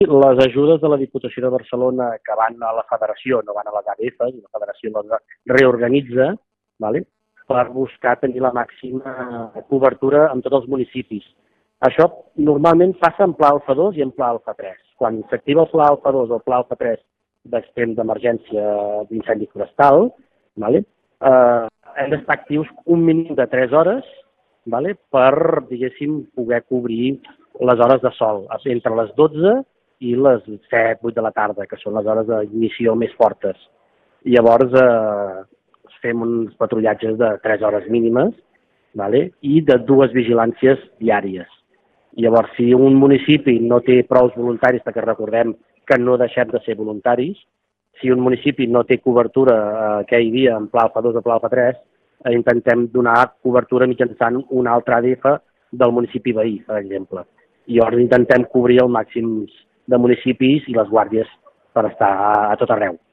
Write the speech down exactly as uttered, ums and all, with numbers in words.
les ajudes de la Diputació de Barcelona que van a la federació, no van a les A D Fs, i la federació les reorganitza, ¿vale?, per buscar tenir la màxima cobertura en tots els municipis. Això normalment passa en pla alfa dos i en pla alfa tres. Quan s'activa el pla alfa dos o el pla alfa tres d'extrem d'emergència d'incendi forestal, ¿vale?, eh, hem d'estar actius un mínim de tres hores, ¿vale?, per, diguéssim, poder cobrir les hores de sol, entre les dotze i les set, vuit de la tarda, que són les hores d'inició més fortes. Llavors, eh, fem uns patrullatges de tres hores mínimes, ¿vale?, i de dues vigilàncies diàries. Llavors, si un municipi no té prou voluntaris, perquè recordem que no deixem de ser voluntaris, si un municipi no té cobertura eh, aquell dia en pla alfa dos o pla alfa tres, eh, intentem donar cobertura mitjançant una altra A D F del municipi veí, per exemple. I llavors intentem cobrir el màxim de municipis i les guàrdies per estar a tot arreu.